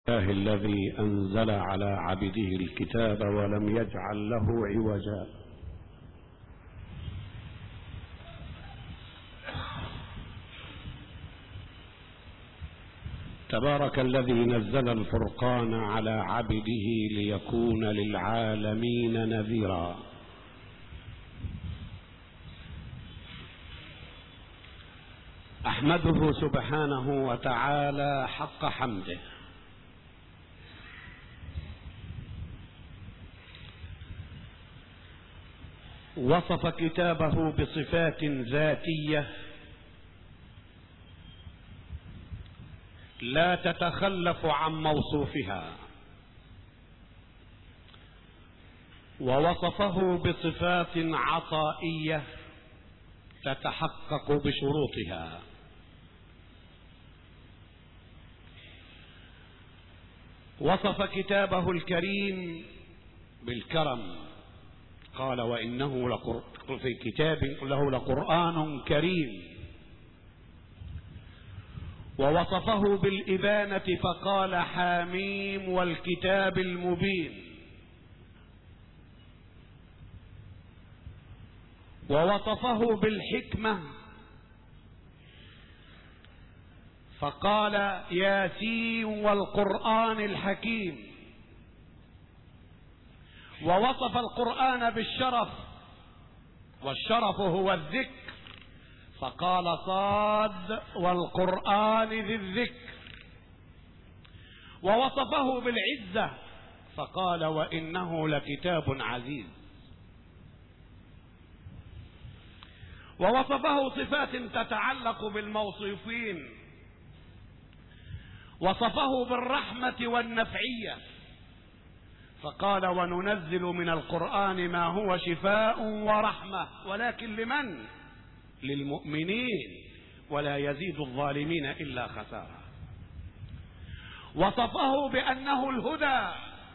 الله الذي أنزل على عبده الكتاب ولم يجعل له عوجا. تبارك الذي نزل الفرقان على عبده ليكون للعالمين نذيرا. أحمده سبحانه وتعالى حق حمده، وصف كتابه بصفات ذاتية لا تتخلف عن موصوفها، ووصفه بصفات عطائية تتحقق بشروطها. وصف كتابه الكريم بالكرم، قال وإنه في كتاب له لقرآن كريم. ووصفه بالإبانة فقال حاميم والكتاب المبين. ووصفه بالحكمة فقال ياسين والقرآن الحكيم. ووصف القرآن بالشرف، والشرف هو الذكر، فقال صاد والقرآن ذي الذكر. ووصفه بالعزة فقال وإنه لكتاب عزيز. ووصفه صفات تتعلق بالموصوفين، وصفه بالرحمة والنفعية فقال وننزل من القرآن ما هو شفاء ورحمة، ولكن لمن؟ للمؤمنين، ولا يزيد الظالمين إلا خسارة. وصفه بأنه الهدى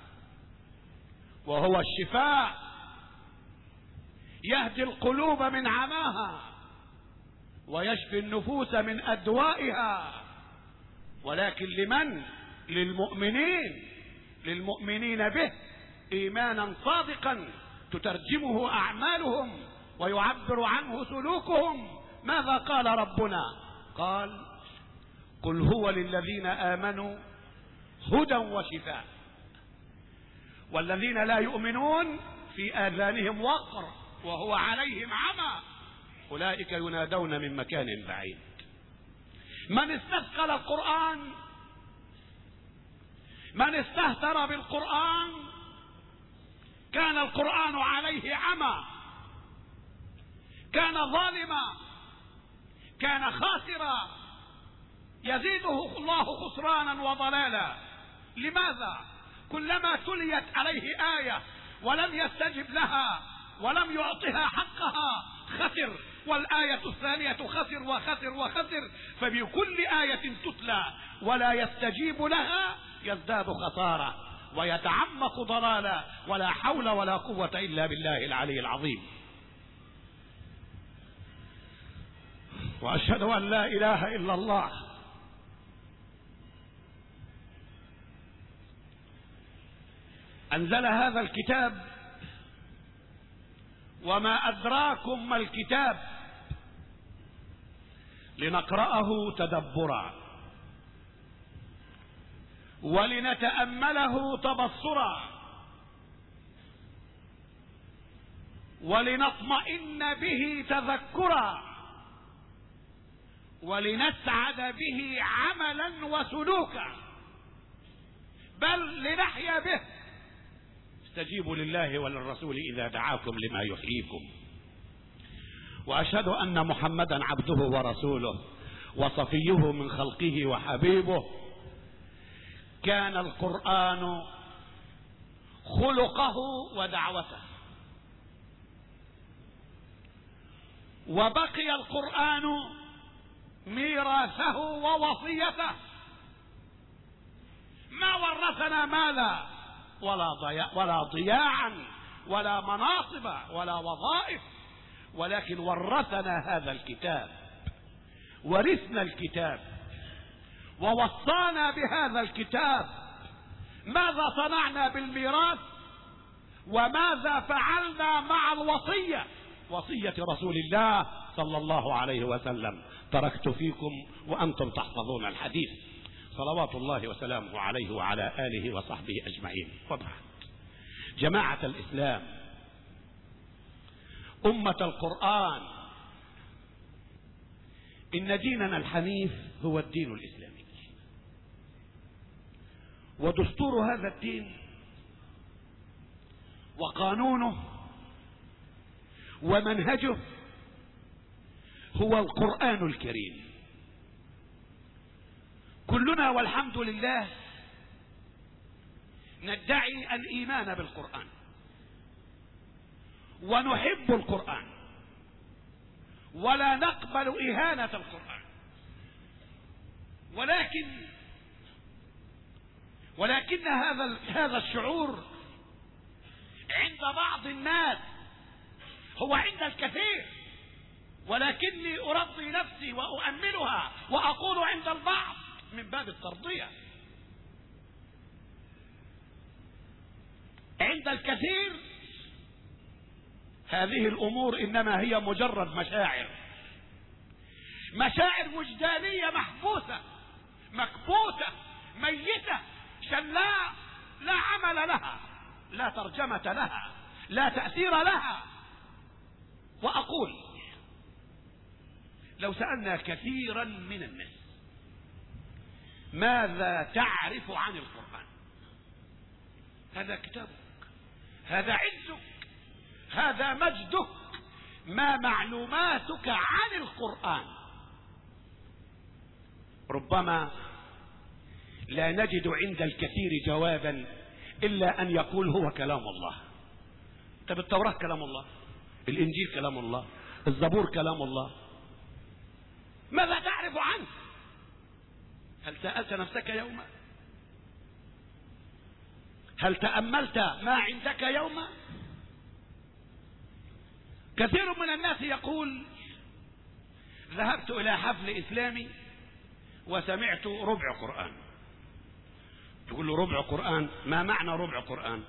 وهو الشفاء، يهدي القلوب من عماها ويشفي النفوس من أدوائها، ولكن لمن؟ للمؤمنين، للمؤمنين به إيمانا صادقا تترجمه أعمالهم ويعبر عنه سلوكهم. ماذا قال ربنا؟ قال قل هو للذين آمنوا هدى وشفاء، والذين لا يؤمنون في آذانهم وقر وهو عليهم عمى أولئك ينادون من مكان بعيد. من استثقل القرآن، من استهتر بالقرآن كان القرآن عليه عمى، كان ظالما، كان خاسرا، يزيده الله خسرانا وضلالا. لماذا؟ كلما تليت عليه آية ولم يستجب لها ولم يعطها حقها خسر، والآية الثانية خسر وخسر وخسر. فبكل آية تتلى ولا يستجيب لها يزداد خسارة ويتعمق ضلالا، ولا حول ولا قوة إلا بالله العلي العظيم. وأشهد أن لا إله إلا الله أنزل هذا الكتاب، وما أدراكم ما الكتاب، لنقرأه تدبرا ولنتأمله تبصرا ولنطمئن به تذكرا ولنسعد به عملا وسلوكا، بل لنحيا به. استجيبوا لله وللرسول إذا دعاكم لما يحييكم. وأشهد أن محمدا عبده ورسوله وصفيه من خلقه وحبيبه. كان القرآن خلقه ودعوته، وبقي القرآن ميراثه ووصيته. ما ورثنا مالا ولا ضياعا ولا مناصب ولا وظائف، ولكن ورثنا هذا الكتاب، ورثنا الكتاب ووصانا بهذا الكتاب ماذا صنعنا بالميراث وماذا فعلنا مع الوصية، وصية رسول الله صلى الله عليه وسلم: تركت فيكم وأنتم تحفظون الحديث، صلوات الله وسلامه عليه وعلى آله وصحبه أجمعين. وبعد، جماعة الإسلام، أمة القرآن، إن ديننا الحنيف هو الدين الإسلامي، ودستور هذا الدين وقانونه ومنهجه هو القرآن الكريم. كلنا والحمد لله ندعي الإيمان بالقرآن ونحب القرآن ولا نقبل إهانة القرآن، ولكن هذا الشعور عند بعض الناس هو عند الكثير، ولكني أرضي نفسي وأؤملها وأقول عند البعض من باب الترضية. عند الكثير هذه الأمور إنما هي مجرد مشاعر وجدانية محبوسة مكبوتة ميتة شلاء، لا عمل لها، لا ترجمة لها، لا تأثير لها. وأقول لو سألنا كثيرا من الناس ماذا تعرف عن القرآن، هذا كتابك، هذا عزك، هذا مجدك، ما معلوماتك عن القرآن؟ ربما لا نجد عند الكثير جوابا إلا أن يقول هو كلام الله. طب التوراة كلام الله، الإنجيل كلام الله، الزبور كلام الله، ماذا تعرف عنه؟ هل سألت نفسك يوما؟ هل تأملت ما عندك يوما؟ كثير من الناس يقول: ذهبت إلى حفل إسلامي وسمعت ربع قرآن. تقول له ربع قرآن، ما معنى ربع قرآن؟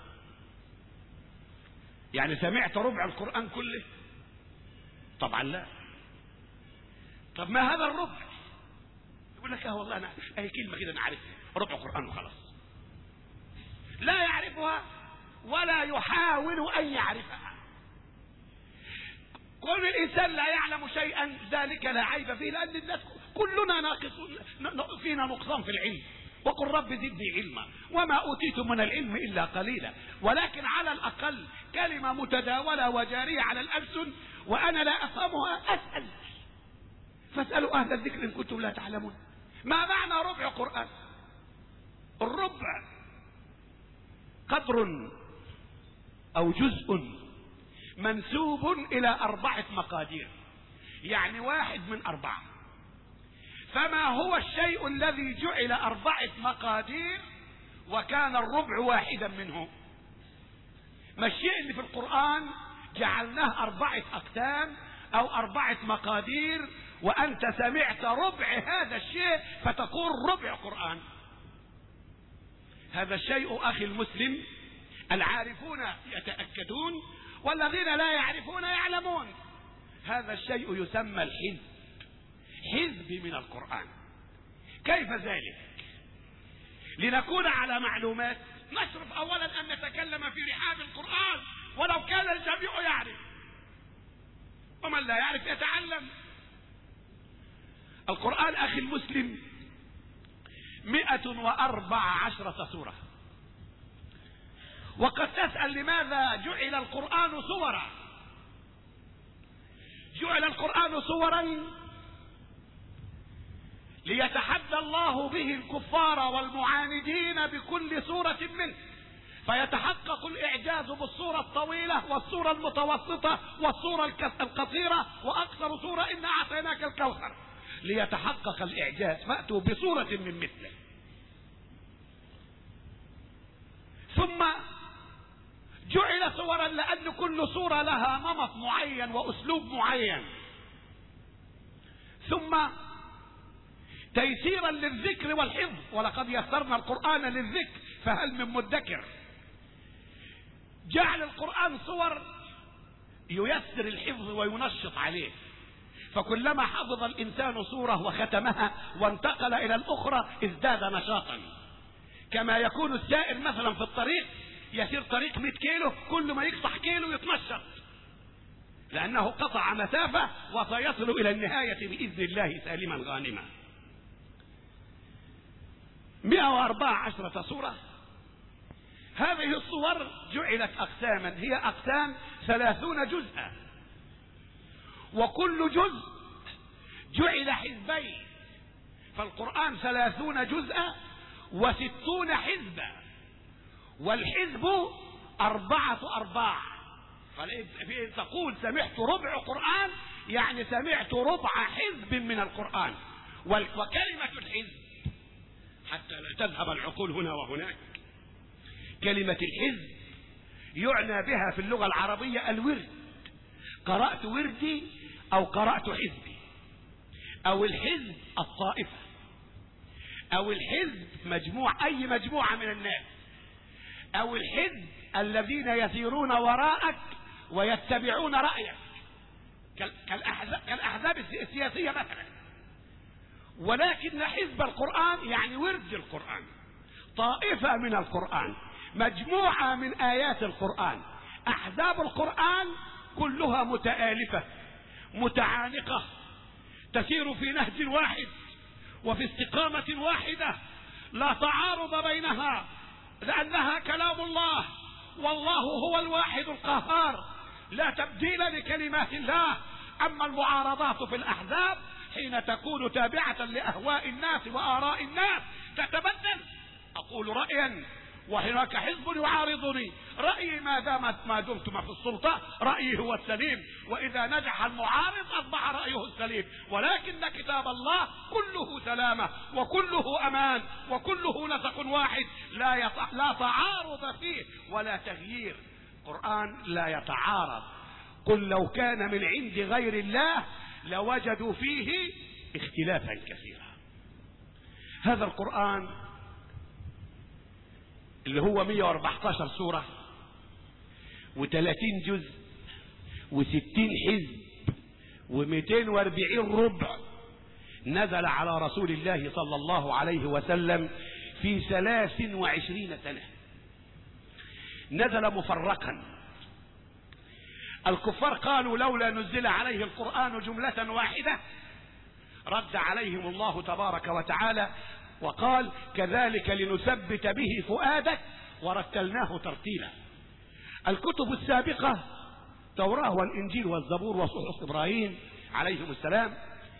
يعني سمعت ربع القرآن كله؟ طبعا لا. طب ما هذا الربع؟ يقول لك والله أنا أي كلمة كده أنا عارفها، ربع قرآن وخلاص. لا يعرفها ولا يحاول أن يعرفها. كل الإنسان لا يعلم شيئا ذلك لا عيب فيه، لأن الناس كلنا ناقصون، فينا نقصان في العلم. وقل رب زدني علما وما أوتيتم من العلم إلا قليلا. ولكن على الأقل كلمة متداولة وجارية على الألسن وأنا لا أفهمها أسأل، فاسألوا أهل الذكر إن كنتم لا تعلمون. ما معنى ربع قرآن؟ الربع قدر أو جزء منسوب إلى 4 مقادير، يعني 1 من 4. فما هو الشيء الذي جعل 4 مقادير وكان الربع واحدا منه؟ ما الشيء اللي في القرآن جعلناه 4 أقسام أو 4 مقادير وأنت سمعت ربع هذا الشيء فتقول ربع قرآن؟ هذا الشيء أخي المسلم العارفون يتأكدون والذين لا يعرفون يعلمون. هذا الشيء يسمى الحزب، حزب من القرآن. كيف ذلك؟ لنكون على معلومات نشرف أولا أن نتكلم في رحاب القرآن ولو كان الجميع يعرف، ومن لا يعرف يتعلم. القرآن أخي المسلم 114 سورة. وقد تسأل لماذا جعل القرآن سورا؟ جعل القرآن سورا ليتحدى الله به الكفار والمعاندين بكل سورة منه، فيتحقق الإعجاز بالسورة الطويلة والسورة المتوسطة والسورة القصيرة وأكثر سورة إنا أعطيناك الكوثر. ليتحقق الإعجاز فأتوا بسورة من مثله. ثم جعل سورا لأن كل سورة لها نمط معين وأسلوب معين. ثم تيسيرا للذكر والحفظ، ولقد يسرنا القرآن للذكر فهل من مدكر. جعل القرآن صور ييسر الحفظ وينشط عليه، فكلما حفظ الإنسان صورة وختمها وانتقل إلى الأخرى ازداد نشاطا. كما يكون السائر مثلا في الطريق يسير طريق 100 كيلو، كل ما يقطع كيلو يتنشط لأنه قطع مسافة وسيصل إلى النهاية بإذن الله سالما غانما. 114 صورة. هذه الصور جعلت أقساما، هي أقسام 30 جزءا، وكل جزء جعل حزبين، فالقرآن 30 جزءا و60 حزبا، والحزب 4 أرباع. تقول سمعت ربع قرآن يعني سمعت ربع حزب من القرآن. وكلمة الحزب حتى لا تذهب العقول هنا وهناك، كلمة الحزب يعنى بها في اللغة العربية الورد، قرأت وردي أو قرأت حزبي، أو الحزب الطائفة، أو الحزب أي مجموعة من الناس، أو الحزب الذين يسيرون وراءك ويتبعون رأيك كالأحزاب السياسية مثلا. ولكن حزب القرآن يعني ورد القرآن، طائفة من القرآن، مجموعة من آيات القرآن. أحزاب القرآن كلها متآلفة متعانقة، تسير في نهج واحد وفي استقامة واحدة، لا تعارض بينها، لأنها كلام الله، والله هو الواحد القهار، لا تبديل لكلمات الله. أما المعارضات في الأحزاب حين تكون تابعة لأهواء الناس وآراء الناس تتبدل. أقول رأيا وهناك حزب يعارضني، رأيي ما دمت في السلطة رأيي هو السليم، وإذا نجح المعارض أصبح رأيه السليم. ولكن كتاب الله كله سلامة وكله أمان وكله نسق واحد، لا تعارض فيه ولا تغيير. القرآن لا يتعارض. قل لو كان من عند غير الله لوجدوا فيه اختلافا كثيرا. هذا القرآن اللي هو 114 سورة و30 جزء و60 حزب و240 ربع نزل على رسول الله صلى الله عليه وسلم في 23 سنة. نزل مفرقا. الكفار قالوا لولا نزل عليه القرآن جملة واحدة. رد عليهم الله تبارك وتعالى وقال كذلك لنثبت به فؤادك ورتلناه ترتيلا. الكتب السابقة التوراة والإنجيل والزبور وصحف إبراهيم عليهم السلام،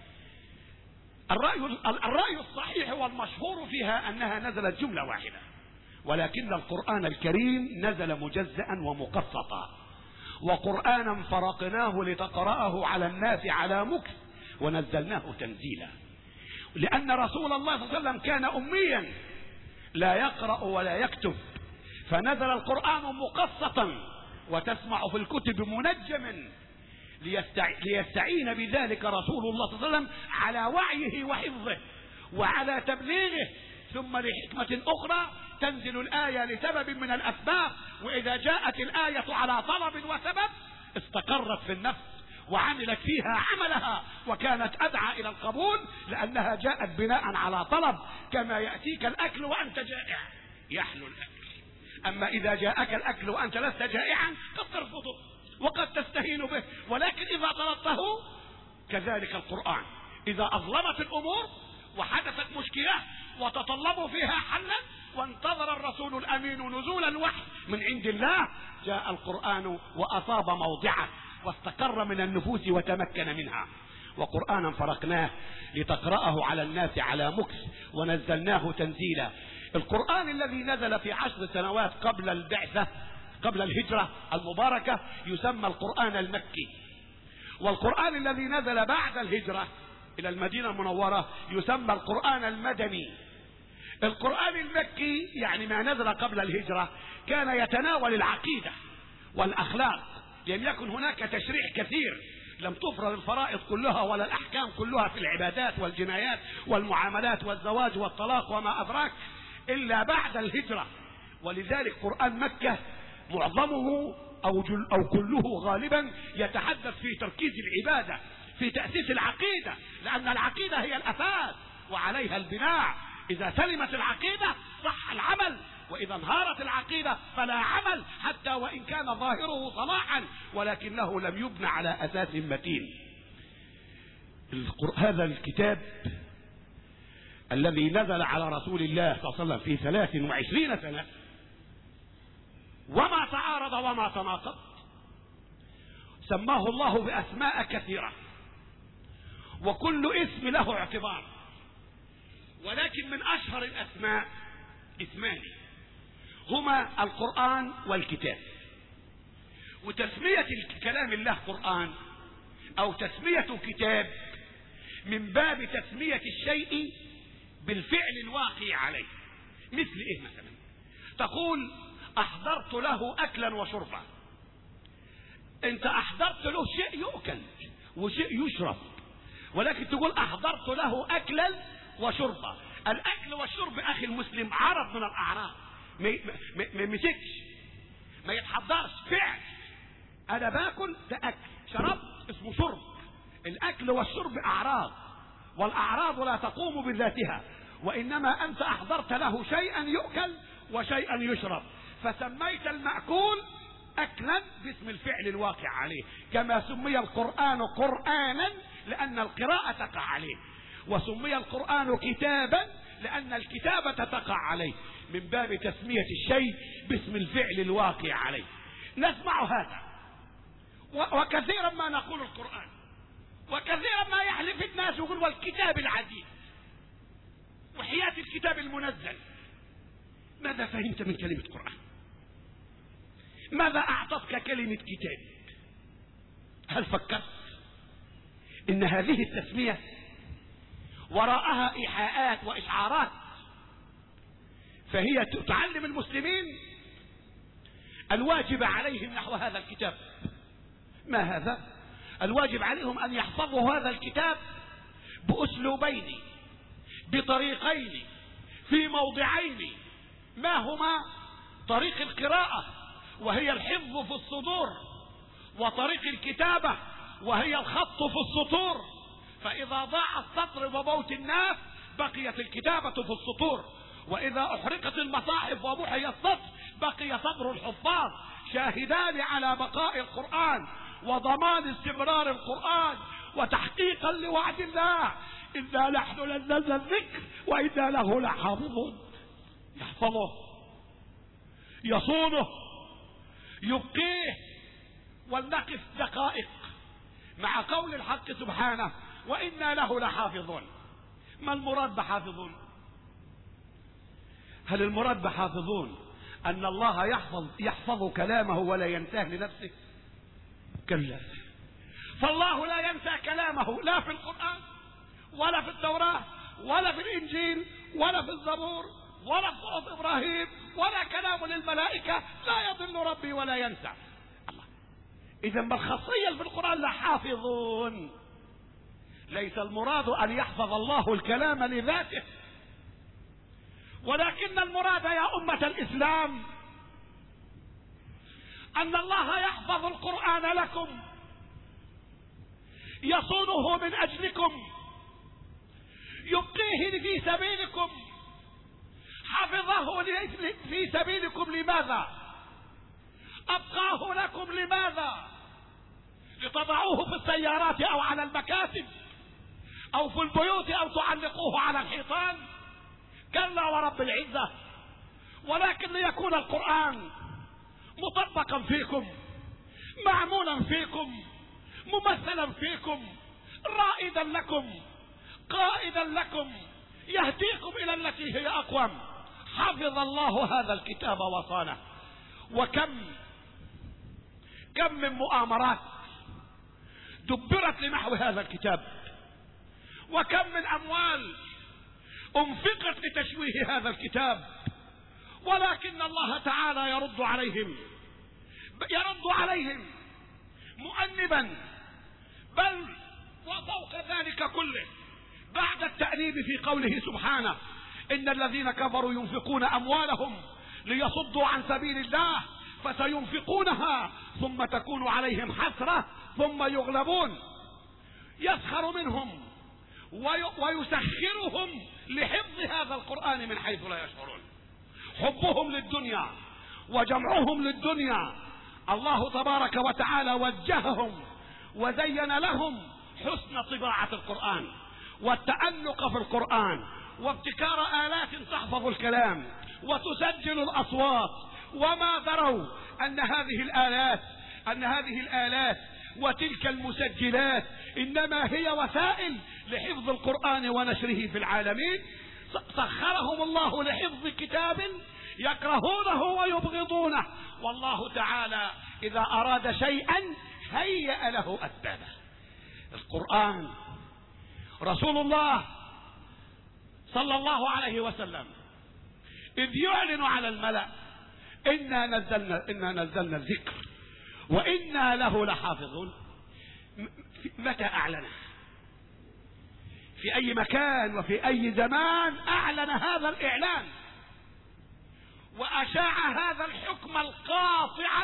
الرأي الصحيح والمشهور فيها أنها نزلت جملة واحدة، ولكن القرآن الكريم نزل مجزأ ومقسطا، وقرآنا فرقناه لتقرأه على الناس على مكث ونزلناه تنزيلا. لأن رسول الله صلى الله عليه وسلم كان أميا لا يقرأ ولا يكتب، فنزل القرآن مقسطا، وتسمع في الكتب منجما ليستعين بذلك رسول الله صلى الله عليه وسلم على وعيه وحفظه وعلى تبليغه. ثم لحكمة أخرى تنزل الآية لسبب من الأسباب، وإذا جاءت الآية على طلب وسبب استقرت في النفس وعملت فيها عملها وكانت أدعى إلى القبول، لأنها جاءت بناء على طلب. كما يأتيك الأكل وأنت جائع يحلو الأكل، أما إذا جاءك الأكل وأنت لست جائعا قد ترفضه وقد تستهين به، ولكن إذا طلبته. كذلك القرآن إذا أظلمت الأمور وحدثت مشكلة وتطلبوا فيها حلا وانتظر الرسول الأمين نزول الوحي من عند الله، جاء القرآن وأصاب موضعه واستقر من النفوس وتمكن منها. وقرآنا فرقناه لتقرأه على الناس على مكث ونزلناه تنزيلا. القرآن الذي نزل في 10 سنوات قبل البعثة قبل الهجرة المباركة يسمى القرآن المكي، والقرآن الذي نزل بعد الهجرة إلى المدينة المنورة يسمى القرآن المدني. القرآن المكي يعني ما نزل قبل الهجرة كان يتناول العقيدة والأخلاق، لم يكن هناك تشريع كثير، لم تفرض الفرائض كلها ولا الأحكام كلها في العبادات والجنايات والمعاملات والزواج والطلاق وما أدراك إلا بعد الهجرة. ولذلك قرآن مكة معظمه أو كله غالبا يتحدث في تركيز العبادة، في تأسيس العقيدة، لأن العقيدة هي الأساس وعليها البناء. إذا سلمت العقيدة صح العمل، وإذا انهارت العقيدة فلا عمل، حتى وإن كان ظاهره صلاحا ولكنه لم يبنى على أساس متين. هذا الكتاب الذي نزل على رسول الله صلى الله عليه وسلم في 23 سنة وما تعارض وما تناقض، سماه الله بأسماء كثيرة، وكل اسم له اعتبار، ولكن من أشهر الأسماء اسمان هما القرآن والكتاب. وتسمية كلام الله قرآن أو تسمية كتاب من باب تسمية الشيء بالفعل الواقع عليه. مثل إيه مثلا؟ تقول أحضرت له أكلا وشربا. أنت أحضرت له شيء يؤكل وشيء يشرب، ولكن تقول أحضرت له أكلا وشربا. الأكل والشرب أخي المسلم عرض من الأعراض، ما يمسكش، ما يتحضرش، فعل. أنا باكل ده أكل، شربت اسمه شرب. الأكل والشرب أعراض، والأعراض لا تقوم بذاتها، وإنما أنت أحضرت له شيئا يؤكل وشيئا يشرب، فسميت المأكول أكلا باسم الفعل الواقع عليه، كما سمي القرآن قرآنا لأن القراءة تقع عليه، وسمي القرآن كتابا لأن الكتابة تقع عليه، من باب تسمية الشيء باسم الفعل الواقع عليه. نسمع هذا وكثيرا ما نقول القرآن، وكثيرا ما يحلف الناس يقول والكتاب العزيز وحياة الكتاب المنزل. ماذا فهمت من كلمة قرآن؟ ماذا أعطتك كلمة كتاب؟ هل فكرت إن هذه التسمية وراءها إيحاءات وإشعارات، فهي تعلم المسلمين الواجب عليهم نحو هذا الكتاب؟ ما هذا؟ الواجب عليهم أن يحفظوا هذا الكتاب بأسلوبين، بطريقين، في موضعين. ما هما؟ طريق القراءة وهي الحفظ في الصدور، وطريق الكتابة وهي الخط في السطور. فإذا ضاع السطر وموت الناس بقيت الكتابة في السطور، وإذا أحرقت المصاحف ومحي السطر بقي صدر الحفاظ، شاهدان على بقاء القرآن وضمان استمرار القرآن وتحقيقا لوعد الله: إنا نحن نزلنا الذكر وإنا له لحافظون. يحفظه، يصونه، يبقيه. ولنقف دقائق مع قول الحق سبحانه: وإنا له لحافظون. ما المراد بحافظون؟ هل المراد بحافظون أن الله يحفظ كلامه ولا ينساه لنفسه؟ كلا، فالله لا ينسى كلامه، لا في القرآن ولا في التوراة ولا في الإنجيل ولا في الزبور ولا في صحف إبراهيم ولا كلام للملائكة. لا يضل ربي ولا ينسى. الله. إذا بالخاصية في القرآن لحافظون. ليس المراد أن يحفظ الله الكلام لذاته، ولكن المراد يا أمة الإسلام أن الله يحفظ القرآن لكم، يصونه من أجلكم، يبقيه في سبيلكم. حفظه في سبيلكم لماذا؟ أبقاه لكم لماذا؟ لتضعوه في السيارات أو على المكاتب أو في البيوت أو تعلقوه على الحيطان؟ كلا ورب العزة. ولكن ليكون القرآن مطبقا فيكم، معمولا فيكم، ممثلا فيكم، رائدا لكم، قائدا لكم، يهديكم إلى التي هي أقوم. حفظ الله هذا الكتاب وصانه. وكم من مؤامرات دبرت لنحو هذا الكتاب، وكم من أموال أنفقت لتشويه هذا الكتاب، ولكن الله تعالى يرد عليهم مؤنبا. بل وفوق ذلك كله بعد التأنيب في قوله سبحانه: إن الذين كفروا ينفقون أموالهم ليصدوا عن سبيل الله فسينفقونها ثم تكون عليهم حسرة ثم يغلبون. يسخر منهم ويسخرهم لحفظ هذا القرآن من حيث لا يشعرون. حبهم للدنيا وجمعهم للدنيا، الله تبارك وتعالى وجههم وزين لهم حسن طباعة القرآن والتألق في القرآن وابتكار آلات تحفظ الكلام وتسجل الأصوات، وما دروا أن هذه الآلات وتلك المسجلات إنما هي وسائل لحفظ القرآن ونشره في العالمين. سخرهم الله لحفظ كتاب يكرهونه ويبغضونه، والله تعالى إذا أراد شيئا هيأ له أسبابه. القرآن رسول الله صلى الله عليه وسلم إذ يعلن على الملأ إنا نزلنا الذكر وإنا له لحافظون، متى أعلنه؟ في أي مكان وفي أي زمان أعلن هذا الإعلان وأشاع هذا الحكم القاطع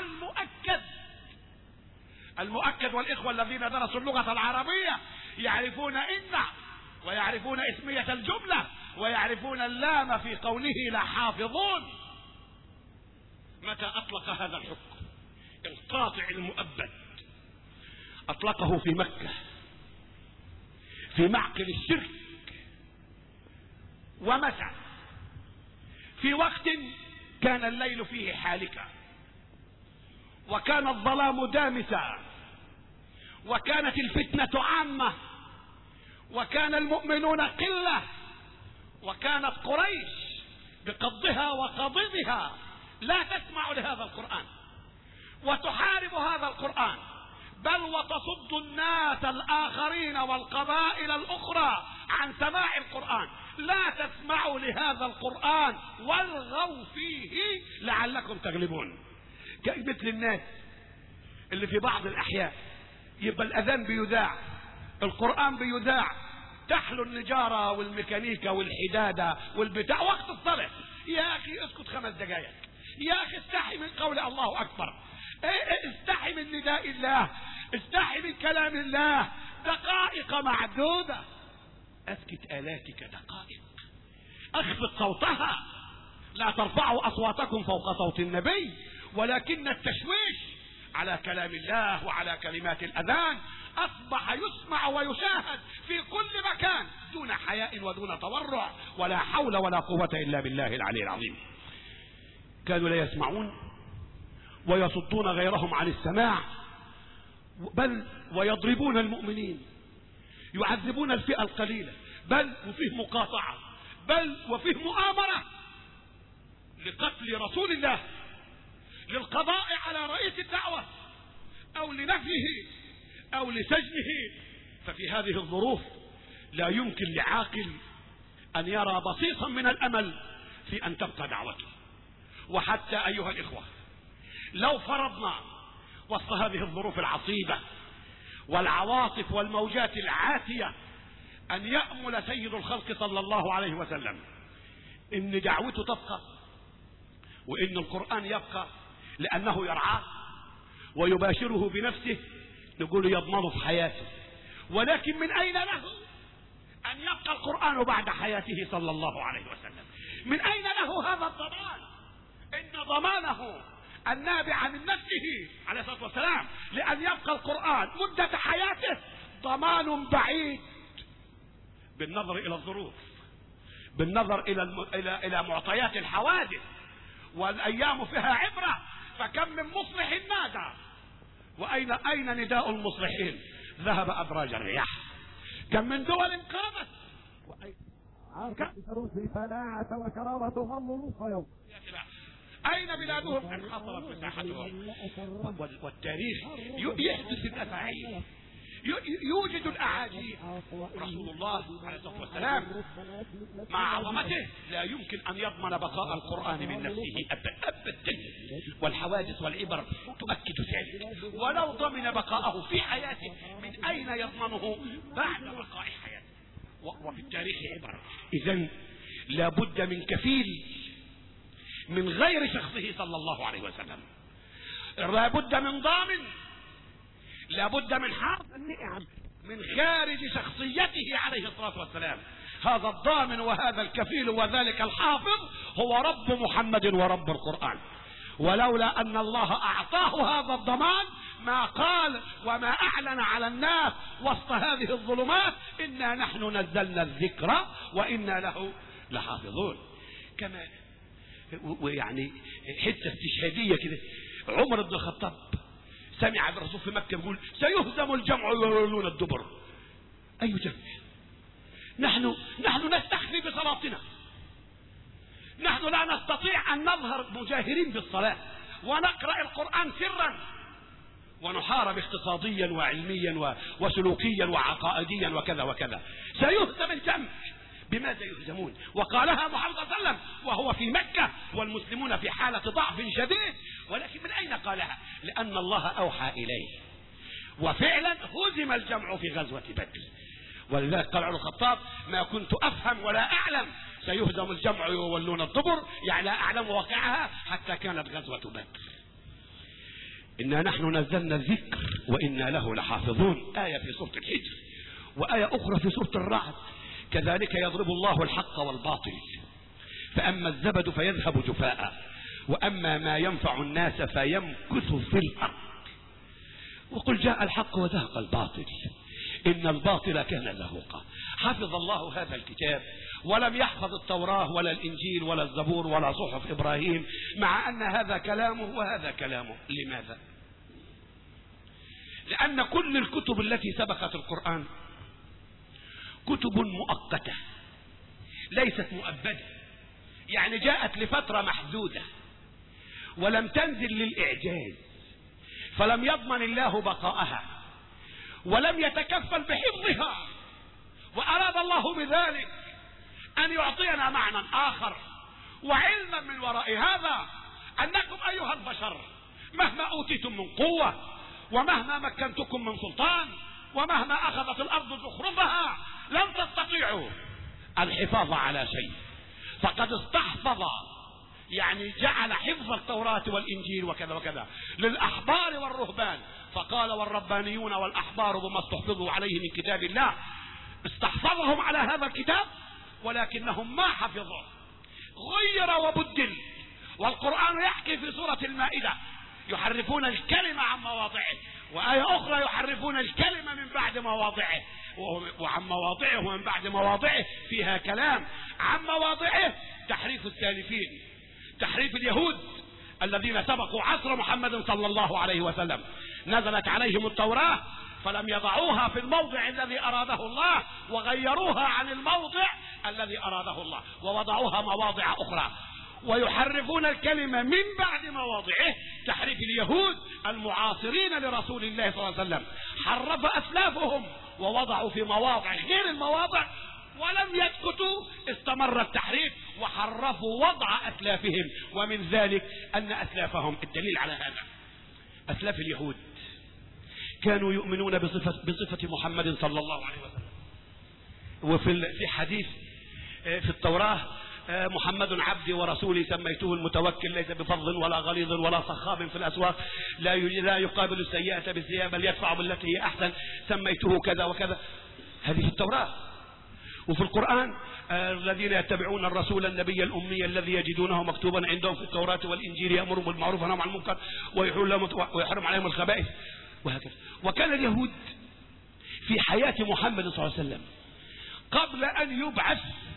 المؤكد. والإخوة الذين درسوا اللغة العربية يعرفون إن ويعرفون اسمية الجملة ويعرفون اللام في قوله لحافظون. متى أطلق هذا الحكم القاطع المؤبد؟ أطلقه في مكة في معقل الشرك، ومتى؟ في وقت كان الليل فيه حالكا وكان الظلام دامسا وكانت الفتنة عامة وكان المؤمنون قلة وكانت قريش بقضها وقضبها لا تسمع لهذا القرآن وتحارب هذا القرآن، بل وتصد الناس الآخرين والقبائل الأخرى عن سماع القرآن. لا تسمعوا لهذا القرآن والغوا فيه لعلكم تغلبون. مثل الناس اللي في بعض الأحياء يبقى الأذان بيذاع، القرآن بيذاع، تحلو النجارة والميكانيكا والحدادة والبتاع وقت الصلاة. يا أخي اسكت 5 دقائق، يا أخي استحي من قول الله أكبر، استحي من نداء الله، استحي من كلام الله. دقائق معدودة، أسكت آلاتك دقائق، أخفض صوتها، لا ترفعوا أصواتكم فوق صوت النبي. ولكن التشويش على كلام الله وعلى كلمات الأذان أصبح يسمع ويشاهد في كل مكان دون حياء ودون تورع، ولا حول ولا قوة إلا بالله العلي العظيم. كانوا لا يسمعون ويصدون غيرهم عن السماع، بل ويضربون المؤمنين، يعذبون الفئة القليلة، بل وفيه مقاطعة، بل وفيه مؤامرة لقتل رسول الله، للقضاء على رئيس الدعوة أو لنفيه أو لسجنه. ففي هذه الظروف لا يمكن لعاقل أن يرى بسيطا من الأمل في أن تبقى دعوته. وحتى أيها الإخوة لو فرضنا وسط هذه الظروف العصيبة والعواصف والموجات العاتية أن يأمل سيد الخلق صلى الله عليه وسلم إن دعوته تبقى وإن القرآن يبقى لأنه يرعاه ويباشره بنفسه، نقول يضمنه في حياته. ولكن من أين له أن يبقى القرآن بعد حياته صلى الله عليه وسلم؟ من أين له هذا الضمان؟ إن ضمانه النابع من نفسه عليه الصلاة والسلام لأن يبقى القرآن مدة حياته ضمان بعيد، بالنظر إلى الظروف، بالنظر إلى معطيات الحوادث، والأيام فيها عبرة. فكم من مصلح نادى، وأين نداء المصلحين؟ ذهب أبراج الرياح. كم من دول انقرضت، أين بلادهم انحصرت مساحتهم؟ والتاريخ يحدث الأفاعيل، يوجد الأعاجيب. رسول الله عليه الصلاة والسلام مع عظمته لا يمكن أن يضمن بقاء القرآن من نفسه أبدا، والحوادث والعبر تؤكد ذلك. ولو ضمن بقاءه في حياته من أين يضمنه بعد بقاء حياته؟ وفي التاريخ عبر. إذن لا بد من كفيل من غير شخصه صلى الله عليه وسلم. لابد من ضامن، لابد من حافظ النعم من خارج شخصيته عليه الصلاة والسلام. هذا الضامن وهذا الكفيل وذلك الحافظ هو رب محمد ورب القرآن. ولولا أن الله أعطاه هذا الضمان ما قال وما أعلن على الناس وسط هذه الظلمات إنا نحن نزلنا الذكر وإنا له لحافظون. كما ويعني حتة استشهادية كده، عمر بن الخطاب سمع الرسول في مكة يقول سيهزم الجمع ويولون الدبر. أي جمع؟ نحن نستخفي بصلاتنا، نحن لا نستطيع أن نظهر مجاهرين بالصلاة ونقرأ القرآن سرا، ونحارب اقتصاديا وعلميا وسلوكيا وعقائديا وكذا وكذا. سيهزم الجمع. بماذا يهزمون؟ وقالها محمد صلى الله عليه وسلم وهو في مكة والمسلمون في حالة ضعف شديد. ولكن من أين قالها؟ لأن الله أوحى إليه، وفعلا هزم الجمع في غزوة بدر. ولذلك قال عمر الخطاب ما كنت أفهم ولا أعلم سيهزم الجمع ويولون الدبر، يعني لا أعلم واقعها حتى كانت غزوة بدر. إنا نحن نزلنا الذكر وإنا له لحافظون، آية في سورة الحجر، وآية أخرى في سورة الرعد كذلك يضرب الله الحق والباطل فأما الزبد فيذهب جفاء وأما ما ينفع الناس فيمكث في الأرض وقل جاء الحق وزهق الباطل إن الباطل كان زهوقا. حفظ الله هذا الكتاب ولم يحفظ التوراة ولا الإنجيل ولا الزبور ولا صحف إبراهيم، مع أن هذا كلامه وهذا كلامه. لماذا؟ لأن كل الكتب التي سبقت القرآن كتب مؤقتة ليست مؤبدة، يعني جاءت لفترة محدودة ولم تنزل للإعجاز، فلم يضمن الله بقاءها ولم يتكفل بحفظها. وأراد الله بذلك أن يعطينا معنى آخر وعلما من وراء هذا، أنكم أيها البشر مهما أوتيتم من قوة ومهما مكنتكم من سلطان ومهما أخذت الأرض زخرفها لن تستطيعوا الحفاظ على شيء. فقد استحفظ، يعني جعل حفظ التوراة والإنجيل وكذا وكذا للأحبار والرهبان، فقال والربانيون والأحبار بما استحفظوا عليه من كتاب الله. استحفظهم على هذا الكتاب ولكنهم ما حفظوا، غير وبدل. والقرآن يحكي في سورة المائدة يحرفون الكلمة عن مواضعه، وآية أخرى يحرفون الكلمة من بعد مواضعه، وعن مواضعه ومن بعد مواضعه فيها كلام. عن مواضعه تحريف السالفين، تحريف اليهود الذين سبقوا عصر محمد صلى الله عليه وسلم. نزلت عليهم التوراة فلم يضعوها في الموضع الذي أراده الله وغيروها عن الموضع الذي أراده الله ووضعوها مواضع أخرى، ويحرفون الكلمة من بعد مواضعه. تحريف اليهود المعاصرين لرسول الله صلى الله عليه وسلم، حرف أسلافهم ووضعوا في مواضع غير المواضع ولم يسكتوا، استمر التحريف وحرفوا وضع أسلافهم. ومن ذلك أن أسلافهم، الدليل على هذا أسلاف اليهود كانوا يؤمنون بصفة محمد صلى الله عليه وسلم. وفي حديث في التوراة محمد عبدي ورسولي سميته المتوكل ليس بفظ ولا غليظ ولا صخاب في الأسواق لا يقابل السيئة بالسيئة بل يدفع بالتي هي أحسن سميته كذا وكذا. هذه في التوراة. وفي القرآن الذين يتبعون الرسول النبي الأمي الذي يجدونه مكتوبا عندهم في التوراة والإنجيل يأمرهم بالمعروف وينهى عن المنكر ويحرم عليهم الخبائث وهكذا. وكان اليهود في حياة محمد صلى الله عليه وسلم قبل أن يبعث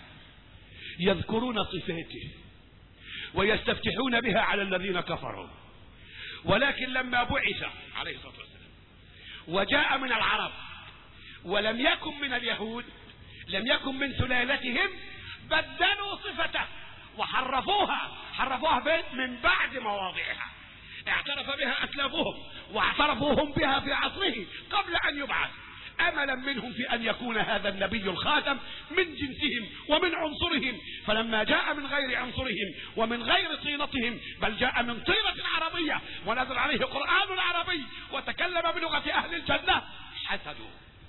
يذكرون صفاته ويستفتحون بها على الذين كفروا، ولكن لما بعث عليه الصلاة والسلام وجاء من العرب ولم يكن من اليهود، لم يكن من سلالتهم، بدلوا صفته وحرفوها من بعد مواضعها. اعترف بها أسلافهم واعترفوا هم بها في عصره قبل أن يبعث، أملا منهم في أن يكون هذا النبي الخاتم من جنسهم ومن عنصرهم. فلما جاء من غير عنصرهم ومن غير طينتهم بل جاء من طينة عربية ونزل عليه قرآن عربي وتكلم بلغة أهل الجنة، حسدوا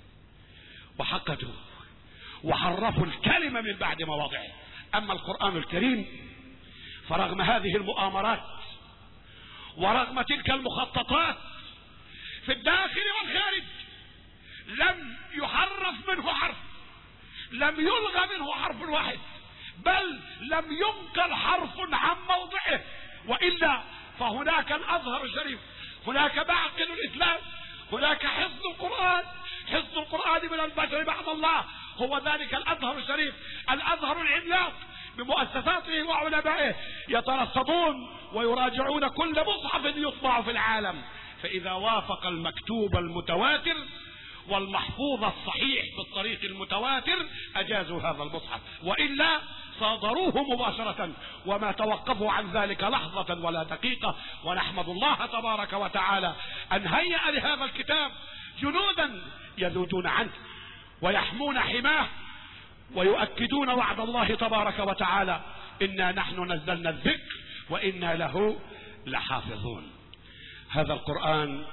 وحقدوا وحرفوا الكلمة من بعد مواضعه. أما القرآن الكريم فرغم هذه المؤامرات ورغم تلك المخططات في الداخل والخارج لم يحرف منه حرف، لم يلغى منه حرف واحد، بل لم ينقل حرف عن موضعه. وإلا فهناك الأزهر الشريف، هناك معقل الإسلام، هناك حفظ القرآن، حفظ القرآن من البشر بعد الله هو ذلك الأزهر الشريف، الأزهر العملاق بمؤسساته وعلمائه يترصدون ويراجعون كل مصحف يطبع في العالم، فإذا وافق المكتوب المتواتر والمحفوظ الصحيح بالطريق المتواتر أجازوا هذا المصحف، وإلا صادروه مباشرة وما توقفوا عن ذلك لحظة ولا دقيقة. ونحمد الله تبارك وتعالى أن هيأ لهذا الكتاب جنودا يذودون عنه ويحمون حماه ويؤكدون وعد الله تبارك وتعالى: إنا نحن نزلنا الذكر وإنا له لحافظون. هذا القرآن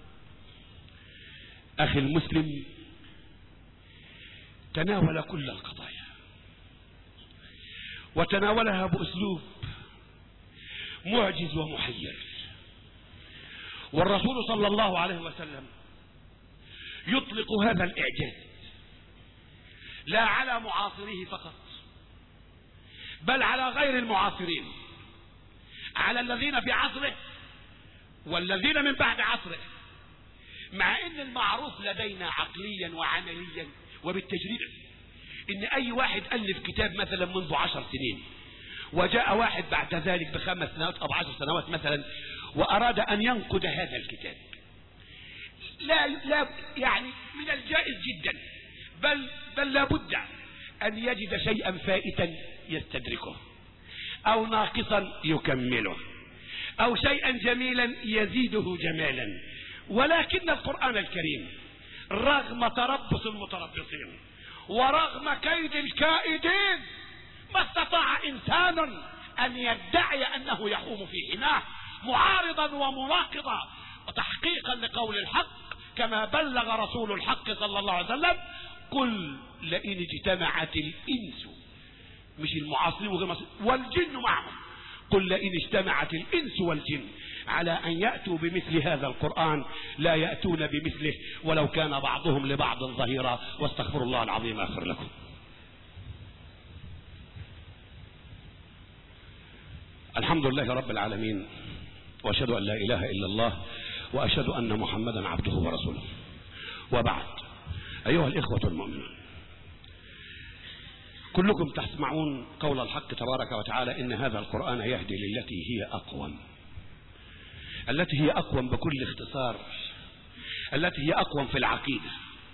أخي المسلم تناول كل القضايا وتناولها بأسلوب معجز ومحير، والرسول صلى الله عليه وسلم يطلق هذا الإعجاز لا على معاصريه فقط، بل على غير المعاصرين، على الذين في عصره والذين من بعد عصره. مع ان المعروف لدينا عقليا وعمليا وبالتجربة ان اي واحد الف كتاب مثلا منذ 10 سنين وجاء واحد بعد ذلك ب5 سنوات او 10 سنوات مثلا واراد ان ينقد هذا الكتاب، لا يعني من الجائز جدا بل لابد ان يجد شيئا فائتا يستدركه، او ناقصا يكمله، او شيئا جميلا يزيده جمالا. ولكن القرآن الكريم رغم تربص المتربصين ورغم كيد الكائدين ما استطاع انسان ان يدعي انه يحوم في حماه معارضا ومناقضا وتحقيقا لقول الحق، كما بلغ رسول الحق صلى الله عليه وسلم: قل لئن اجتمعت الانس، مش المعاصرين وغير والجن معهم، قل لئن اجتمعت الانس والجن على ان يأتوا بمثل هذا القرآن لا يأتون بمثله ولو كان بعضهم لبعض ظهيرا. واستغفر الله العظيم اغفر لكم. الحمد لله رب العالمين، واشهد ان لا اله الا الله، واشهد ان محمدا عبده ورسوله. وبعد، ايها الاخوة المؤمنون، كلكم تسمعون قول الحق تبارك وتعالى: ان هذا القرآن يهدي للتي هي اقوم. التي هي اقوم بكل اختصار، التي هي اقوم في العقيدة،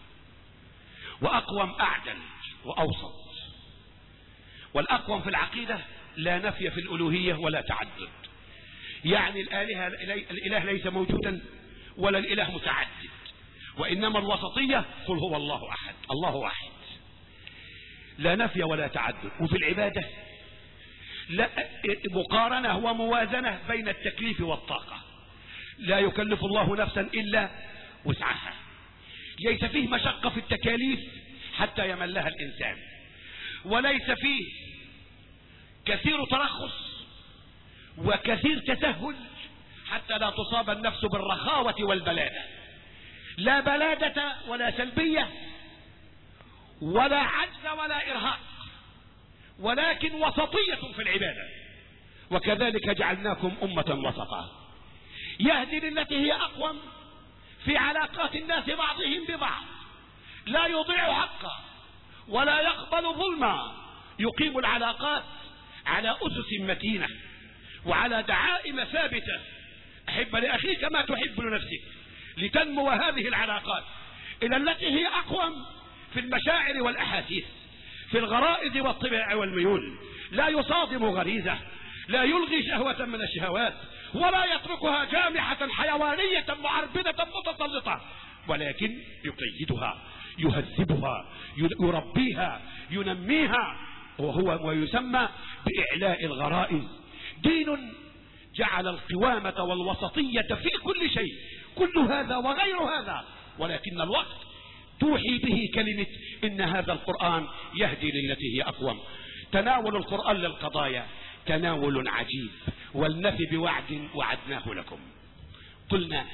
واقوم اعدل واوسط. والاقوم في العقيدة لا نفي في الالوهية ولا تعدد، يعني الاله ليس موجودا ولا الاله متعدد، وانما الوسطية قل هو الله احد، الله واحد، لا نفي ولا تعدد. وفي العبادة لا مقارنة وموازنة بين التكليف والطاقة، لا يكلف الله نفسا إلا وسعها، ليس فيه مشقة في التكاليف حتى يملها الإنسان، وليس فيه كثير ترخص وكثير تسهل حتى لا تصاب النفس بالرخاوة والبلادة، لا بلادة ولا سلبية ولا عجز ولا إرهاق، ولكن وسطية في العبادة. وكذلك جعلناكم أمة وسطا يهدي للتي هي أقوم في علاقات الناس بعضهم ببعض، لا يضيع حقا ولا يقبل ظلما، يقيم العلاقات على أسس متينة وعلى دعائم ثابتة. أحب لأخيك ما تحب لنفسك، لتنمو هذه العلاقات إلى التي هي أقوم في المشاعر والأحاسيس، في الغرائز والطباع والميول، لا يصادم غريزة، لا يلغي شهوة من الشهوات، ولا يتركها جامحة حيوانية معربدة متسلطة، ولكن يقيدها، يهذبها، يربيها، ينميها، ويسمى بإعلاء الغرائز. دين جعل القوامة والوسطية في كل شيء، كل هذا وغير هذا، ولكن الوقت توحي به كلمة إن هذا القرآن يهدي للتي هي أقوم. تناول القرآن للقضايا تناول عجيب والنفي بوعد وعدناه لكم. قلنا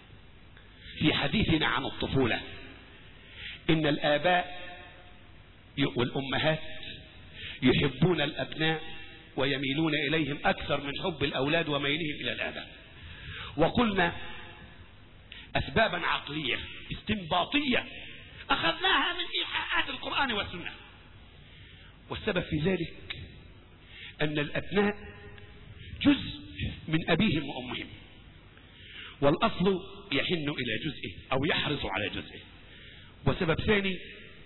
في حديثنا عن الطفولة إن الآباء والأمهات يحبون الأبناء ويميلون إليهم أكثر من حب الأولاد وميلهم إلى الآباء. وقلنا أسبابا عقلية استنباطية أخذناها من إيحاءات القرآن والسنة، والسبب في ذلك أن الأبناء جزء من أبيهم وأمهم، والأصل يحن إلى جزئه أو يحرص على جزئه. وسبب ثاني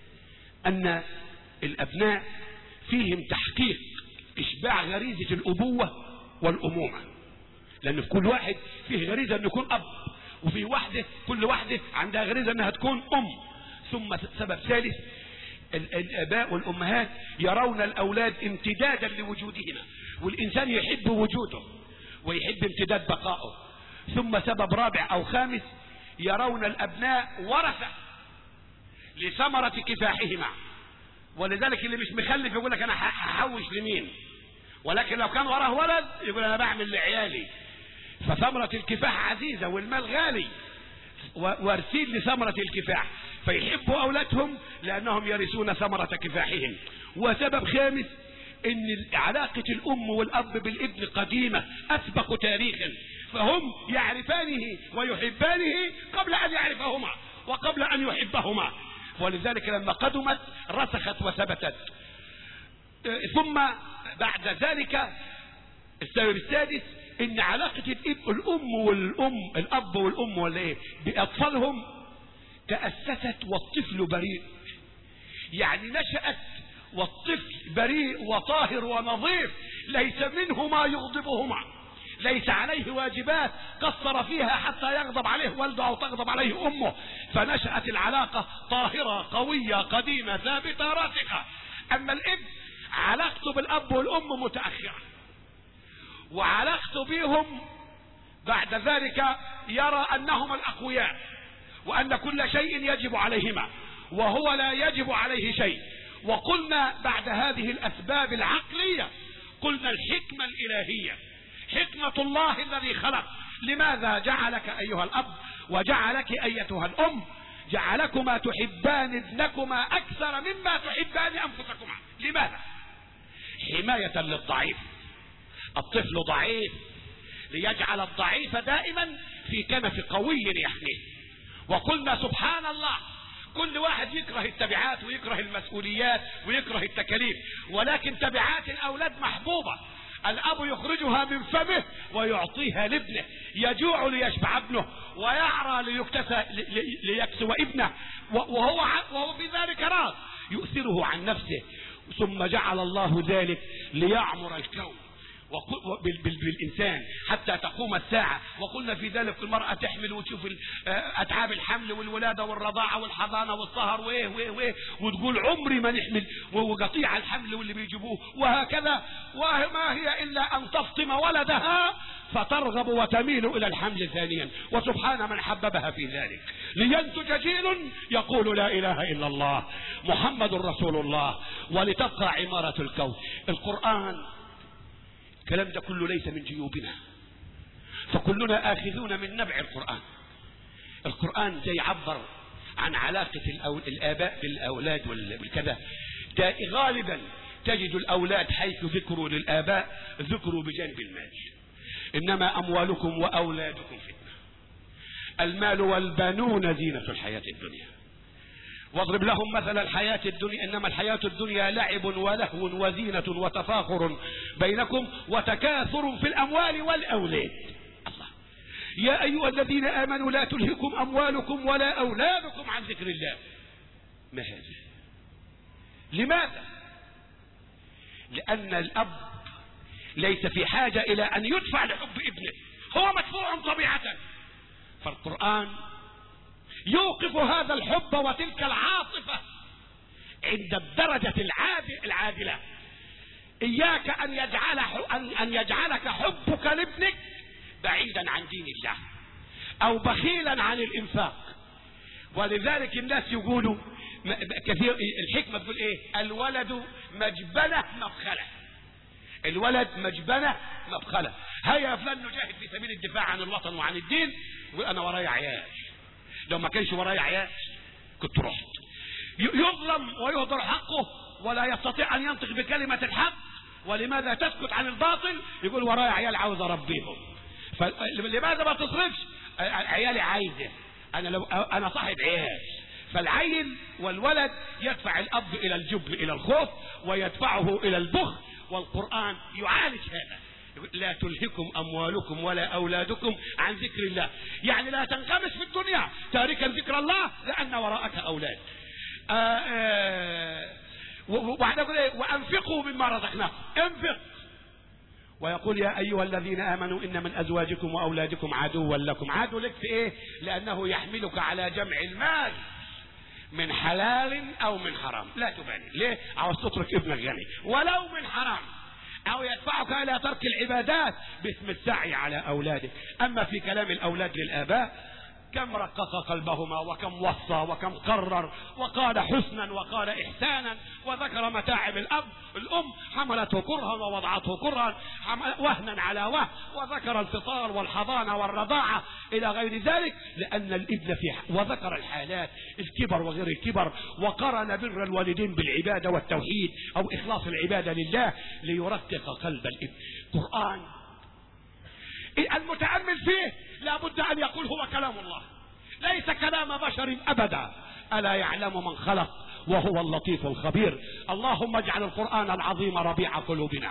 أن الأبناء فيهم تحقيق إشباع غريزة الأبوة والأمومة، لأن في كل واحد فيه غريزة أن يكون أب، وفي كل واحدة عندها غريزة أنها تكون أم. ثم سبب ثالث الآباء والأمهات يرون الأولاد امتدادا لوجودهما، والإنسان يحب وجوده ويحب امتداد بقائه. ثم سبب رابع أو خامس يرون الأبناء ورثة لثمرة كفاحهما، ولذلك اللي مش مخلف يقول لك أنا هحوش لمين، ولكن لو كان وراه ولد يقول أنا بعمل لعيالي. فثمرة الكفاح عزيزة والمال غالي، وارثين لثمرة الكفاح، فيحبوا أولادهم لأنهم يرثون ثمرة كفاحهم. وسبب خامس ان علاقة الأم والأب بالابن قديمة أسبق تاريخا، فهم يعرفانه ويحبانه قبل أن يعرفهما وقبل أن يحبهما، ولذلك لما قدمت رسخت وثبتت. ثم بعد ذلك السبب السادس ان علاقة الأب والأم بأطفالهم تأسست والطفل بريء، يعني نشأت والطفل بريء وطاهر ونظيف، ليس منه ما يغضبهما، ليس عليه واجبات قصر فيها حتى يغضب عليه والده أو تغضب عليه أمه، فنشأت العلاقة طاهرة قوية قديمة ثابتة راسخة. أما الابن علاقته بالأب والأم متأخرة، وعلاقته بهم بعد ذلك يرى أنهما الأقوياء وأن كل شيء يجب عليهما وهو لا يجب عليه شيء. وقلنا بعد هذه الأسباب العقلية قلنا الحكمة الإلهية، حكمة الله الذي خلق. لماذا جعلك أيها الأب وجعلك أيتها الأم، جعلكما تحبان ابنكما أكثر مما تحبان أنفسكما؟ لماذا؟ حماية للضعيف. الطفل ضعيف ليجعل الضعيف دائما في كنف قوي يحميه. وقلنا سبحان الله كل واحد يكره التبعات ويكره المسؤوليات ويكره التكاليف، ولكن تبعات الأولاد محبوبة. الأب يخرجها من فمه ويعطيها لابنه، يجوع ليشبع ابنه ويعرى ليكسو ابنه، وهو بذلك راض يؤثره عن نفسه. ثم جعل الله ذلك ليعمر الكون بالإنسان حتى تقوم الساعة. وقلنا في ذلك المرأة تحمل وتشوف أتعاب الحمل والولادة والرضاعة والحضانة والصهر وتقول عمري ما نحمل، وقطيع الحمل واللي بيجيبوه وهكذا، وما هي إلا أن تفطم ولدها فترغب وتميل إلى الحمل ثانيا. وسبحان من حببها في ذلك لينتج جيل يقول لا إله إلا الله محمد رسول الله ولتبقى عمارة الكون. القرآن الكلام ده كله ليس من جيوبنا، فكلنا آخذون من نبع القرآن. القرآن زي يعبر عن علاقة الآباء بالأولاد والكذا. غالبا تجد الأولاد حيث ذكروا للآباء ذكروا بجانب المال، إنما أموالكم وأولادكم فتنة، المال والبنون زينة الحياة الدنيا، واضرب لهم مثل الحياة الدنيا، إنما الحياة الدنيا لعب ولهو وزينة وتفاخر بينكم وتكاثر في الأموال والأولاد. الله يا أيها الذين آمنوا لا تلهكم أموالكم ولا أولادكم عن ذكر الله. ما هذا؟ لماذا؟ لأن الأب ليس في حاجة إلى أن يدفع لحب ابنه، هو مدفوع طبيعة. فالقرآن يوقف هذا الحب وتلك العاطفة عند الدرجة العادلة. إياك أن يجعلك حبك لابنك بعيدا عن دين الله أو بخيلا عن الإنفاق. ولذلك الناس يقولوا كثير، الحكمة تقول إيه؟ الولد مجبلة مبخلة. الولد مجبنة مبخلة. هيا يا فلان نجاهد في سبيل الدفاع عن الوطن وعن الدين، يقول انا ورايا عيال. لو ما كانش ورايا عيال كنت رحت. يظلم ويهدر حقه ولا يستطيع ان ينطق بكلمة الحق، ولماذا تسكت عن الباطل؟ يقول ورايا عيال عاوز اربيهم. فلماذا ما تصرفش؟ عيالي عايزه، انا صاحب عيال. فالعيل والولد يدفع الاب الى الجبن الى الخوف ويدفعه الى البخل، والقرآن يعالج هذا. لا تلهكم اموالكم ولا اولادكم عن ذكر الله، يعني لا تنغمس في الدنيا تاركا ذكر الله لان وراءك اولاد. وانفقوا مما رزقناكم، انفق. ويقول يا ايها الذين امنوا ان من ازواجكم واولادكم عدوا لكم. عدو لك في ايه؟ لانه يحملك على جمع المال من حلال او من حرام، لا تبالي. ليه؟ عاوز تترك ابنك غني ولو من حرام، او يدفعك الى ترك العبادات باسم السعي على اولادك. اما في كلام الاولاد للاباء، كم رقق قلبهما وكم وصى وكم قرر وقال حسنا وقال احسانا، وذكر متاعب الام حملته كرها ووضعته كرها وهنا على وهن، وذكر الفطار والحضانة والرضاعة الى غير ذلك، لان الابن وذكر الحالات الكبر وغير الكبر، وقرن بر الوالدين بالعبادة والتوحيد او اخلاص العبادة لله ليرقق قلب الابن. قرآن المتأمل فيه لا بد أن يقول هو كلام الله، ليس كلام بشر أبدا. ألا يعلم من خلق وهو اللطيف الخبير. اللهم اجعل القرآن العظيم ربيع قلوبنا،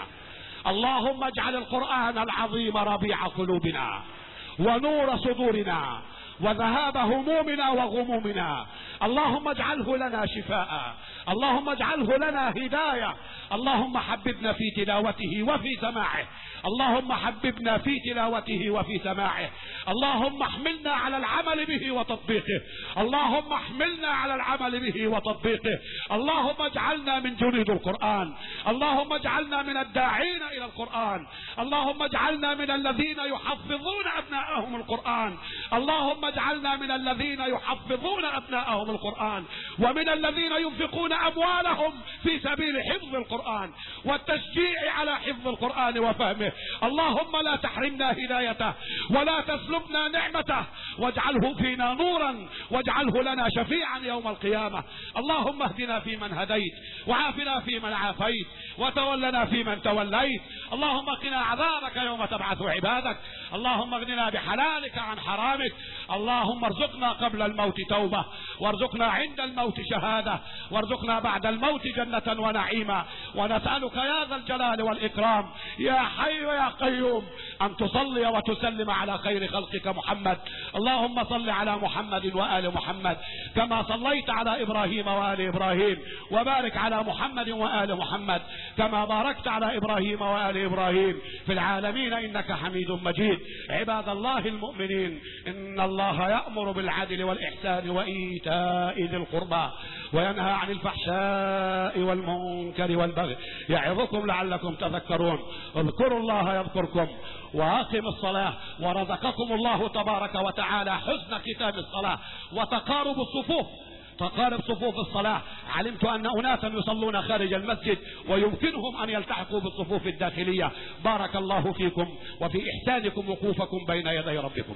اللهم اجعل القرآن العظيم ربيع قلوبنا ونور صدورنا وذهاب همومنا وغمومنا. اللهم اجعله لنا شفاء، اللهم اجعله لنا هداية. اللهم حببنا في تلاوته وفي سماعه، اللهم حببنا في تلاوته وفي سماعه. اللهم احملنا على العمل به وتطبيقه، اللهم احملنا على العمل به وتطبيقه. اللهم اجعلنا من جنود القرآن، اللهم اجعلنا من الداعين الى القرآن، اللهم اجعلنا من الذين يحفظون ابناءهم القرآن، اللهم اجعلنا من الذين يحفظون ابناءهم القرآن، ومن الذين ينفقون اموالهم في سبيل حفظ القرآن والتشجيع على حفظ القرآن وفهمه. اللهم لا تحرمنا هدايته ولا تسلبنا نعمته، واجعله فينا نورا، واجعله لنا شفيعا يوم القيامة. اللهم اهدنا فيمن هديت، وعافنا فيمن عافيت، وتولنا فيمن توليت. اللهم قنا عذابك يوم تبعث عبادك. اللهم اغننا بحلالك عن حرامك. اللهم ارزقنا قبل الموت توبة، وارزقنا عند الموت شهادة، وارزقنا بعد الموت جنة ونعيما. ونسألك يا ذا الجلال والإكرام يا حي يا قيوم أن تصلي وتسلم على خير خلقك محمد. اللهم صل على محمد وآل محمد كما صليت على إبراهيم وآل إبراهيم، وبارك على محمد وآل محمد كما باركت على إبراهيم وآل إبراهيم في العالمين إنك حميد مجيد. عباد الله المؤمنين، إن الله يأمر بالعدل والإحسان وإيتاء ذي القربى وينهى عن الفحشاء والمنكر والبغي يعظكم لعلكم تذكرون. اذكروا الله يذكركم وأقم الصلاة. ورزقكم الله تبارك وتعالى حسن ختام الصلاة وتقارب الصفوف، تقارب صفوف الصلاة. علمت أن أناسا يصلون خارج المسجد ويمكنهم أن يلتحقوا بالصفوف الداخلية. بارك الله فيكم وفي إحسانكم وقوفكم بين يدي ربكم.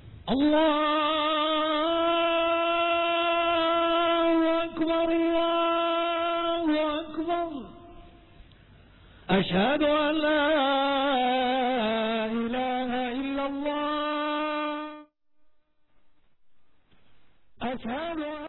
الله أكبر، الله أكبر. أشهد أن لا إله إلا الله. أشهد